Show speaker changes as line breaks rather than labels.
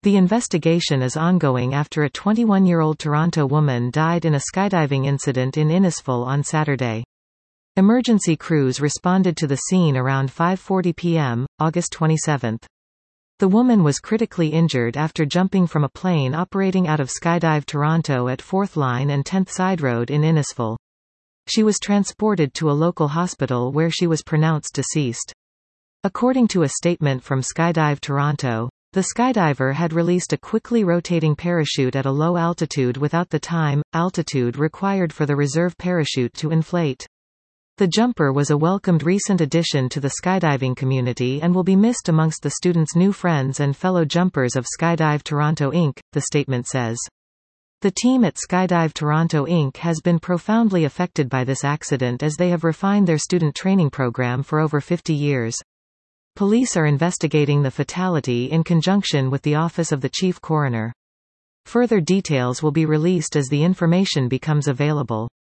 The investigation is ongoing after a 21-year-old Toronto woman died in a skydiving incident in Innisfil on Saturday. Emergency crews responded to the scene around 5:40 p.m., August 27. The woman was critically injured after jumping from a plane operating out of Skydive Toronto at 4th Line and 10th Side Road in Innisfil. She was transported to a local hospital where she was pronounced deceased. According to a statement from Skydive Toronto, the skydiver had released a quickly rotating parachute at a low altitude without the altitude required for the reserve parachute to inflate. The jumper was a welcomed recent addition to the skydiving community and will be missed amongst the students' new friends and fellow jumpers of Skydive Toronto Inc., the statement says. The team at Skydive Toronto Inc. has been profoundly affected by this accident as they have refined their student training program for over 50 years. Police are investigating the fatality in conjunction with the Office of the Chief Coroner. Further details will be released as the information becomes available.